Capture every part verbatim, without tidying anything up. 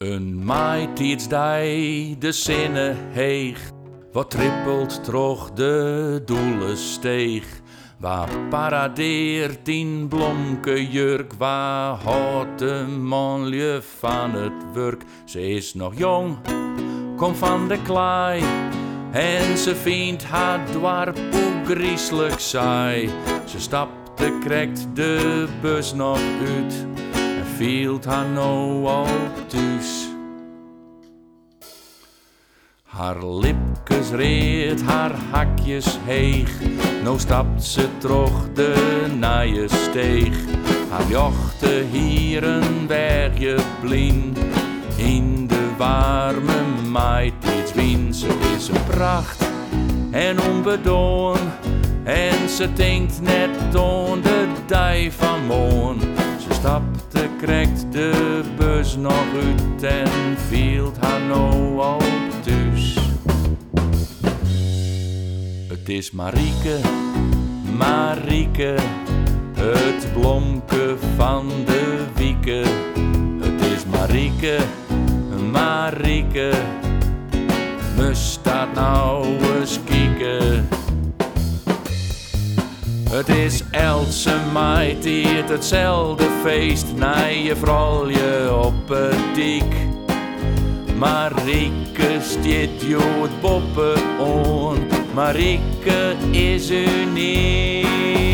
Een maaitijdsdij, de zinnen heeg, wat trippelt troch de doelensteeg. Waar paradeert in blonke jurk, waar houdt de manlje van het werk. Ze is nog jong, komt van de klei, en ze vindt haar dwarp hoe griezelig saai. Ze stapte, krekt de bus nog uit, en vielt haar nou al thuis. Haar lipkes reed, haar hakjes heeg, nou stapt ze troch de nije steeg. Haar jochte hier een bergje blien, in de warme maaitijdswien. Ze is een pracht en onbedoon, en ze denkt net aan de dij van morgen. Ze stapte, krekt de bus nog uit, en vielt haar nou al thuis. Het is Marieke, Marieke, het blomke van de wieke. Het is Marieke, Marieke, me staat nou eens kieken. Het is Else maaitijd, hetzelfde feest, nee je vrolje op het dik. Marieke stiet jo het boppen on, Marieke is uniek.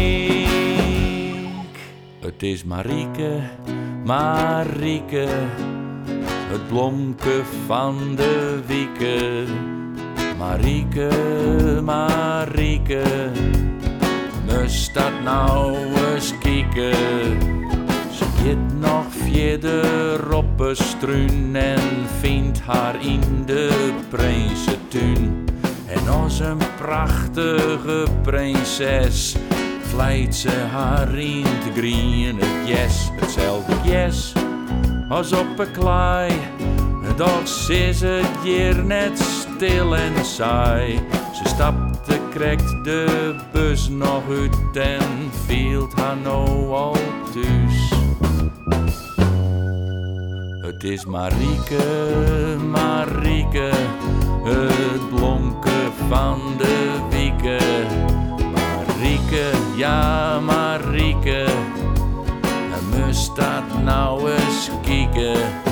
Het is Marieke, Marieke, het blomke van de wieke. Marieke, Marieke, me staat nou eens kieken. Ze gaat nog verder op een struin en vindt haar in de prinsentuin. En als een prachtige prinses vlijt ze haar in het groene jes. Hetzelfde jes als op een klei, doch is het hier net stil en saai. Ze stapte, krekt de bus nog uit, en vielt haar nou al thuis. Het is Marieke, Marieke, het blomke van de wieke. Marieke, ja Marieke, en me staat nou eens kieken.